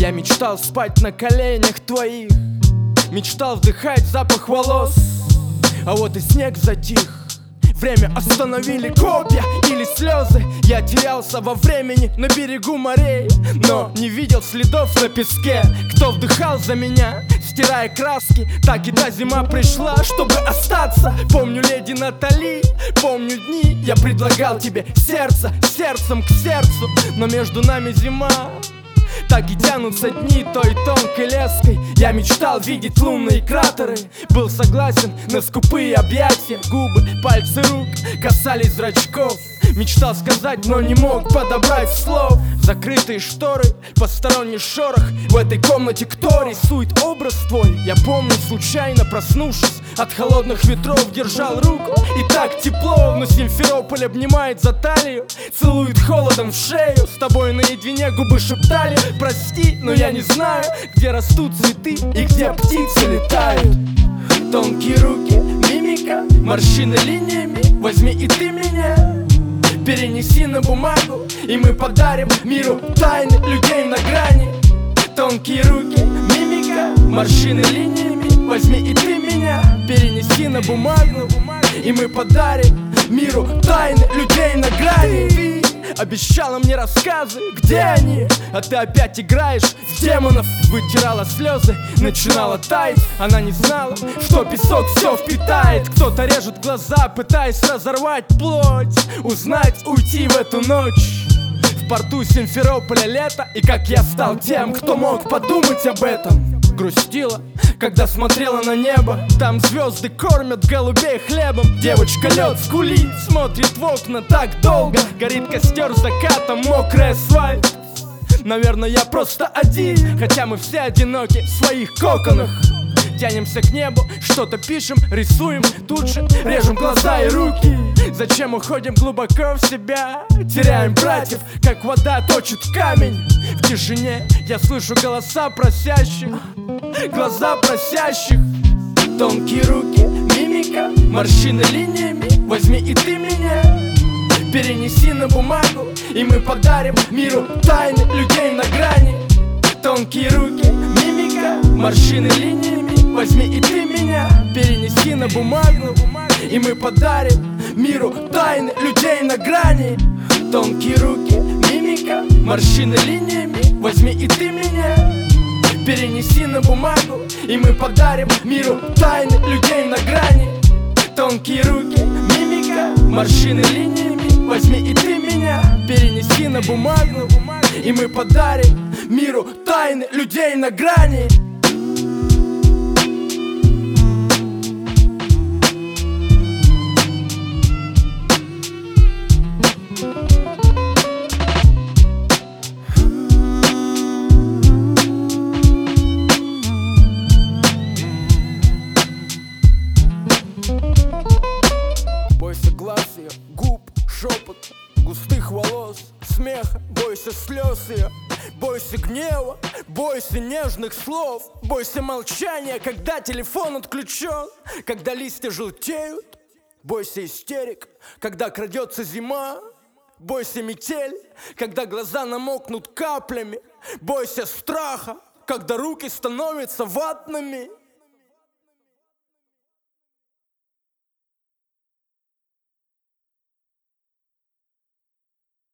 Я мечтал спать на коленях твоих, мечтал вдыхать запах волос. А вот и снег затих, время остановили копья или слезы. Я терялся во времени на берегу морей, но не видел следов на песке. Кто вдыхал за меня, стирая краски? Так и та зима пришла, чтобы остаться. Помню леди Натали, помню дни. Я предлагал тебе сердце, сердцем к сердцу, но между нами зима. Так и тянутся дни той тонкой леской. Я мечтал видеть лунные кратеры, был согласен на скупые объятия. Губы, пальцы рук касались зрачков. Мечтал сказать, но не мог подобрать слов. Закрытые шторы, посторонний шорох. В этой комнате кто рисует образ твой? Я помню, случайно проснувшись от холодных ветров, держал руку, и так тепло. Но Симферополь обнимает за талию, целует холодом в шею. С тобой наедине губы шептали: прости, но я не знаю, где растут цветы и где птицы летают. Тонкие руки, мимика, морщины линиями. Возьми и ты меня, перенеси на бумагу, и мы подарим миру тайны людей на грани. Тонкие руки, мимика, морщины линиями. Возьми и ты меня, перенеси на бумагу, и мы подарим миру тайны людей на грани. Ты обещала мне рассказы, где они? А ты опять играешь в демонов. Вытирала слезы, начинала таять. Она не знала, что песок все впитает. Кто-то режет глаза, пытаясь разорвать плоть. Узнать, уйти в эту ночь. В порту Симферополя лето, и как я стал тем, кто мог подумать об этом. Грустила, когда смотрела на небо. Там звезды кормят голубей хлебом. Девочка лед скулит, смотрит в окна так долго. Горит костер заката, мокрая асфальт. Наверное, я просто один, хотя мы все одиноки в своих коконах. Тянемся к небу, что-то пишем, рисуем, тут же режем глаза и руки. Зачем уходим глубоко в себя? Теряем братьев, как вода точит камень. В тишине я слышу голоса просящих, глаза просящих. Тонкие руки, мимика, морщины линиями. Возьми и ты меня, перенеси на бумагу, и мы подарим миру тайны людей на грани. Тонкие руки, мимика, морщины линиями. Возьми и ты меня, перенеси на бумагу, и мы подарим миру тайны людей на грани. Тонкие руки, мимика, морщины линиями. Возьми и ты меня, перенеси на бумагу, и мы подарим миру тайны людей на грани. Тонкие руки, мимика, морщины линиями. Возьми и ты меня, перенеси на бумагу, и мы подарим миру тайны людей на грани. Бойся глаз ее, губ, шепот, густых волос, смеха. Бойся слез ее, бойся гнева, бойся нежных слов. Бойся молчания, когда телефон отключен, когда листья желтеют. Бойся истерик, когда крадется зима. Бойся метель, когда глаза намокнут каплями. Бойся страха, когда руки становятся ватными.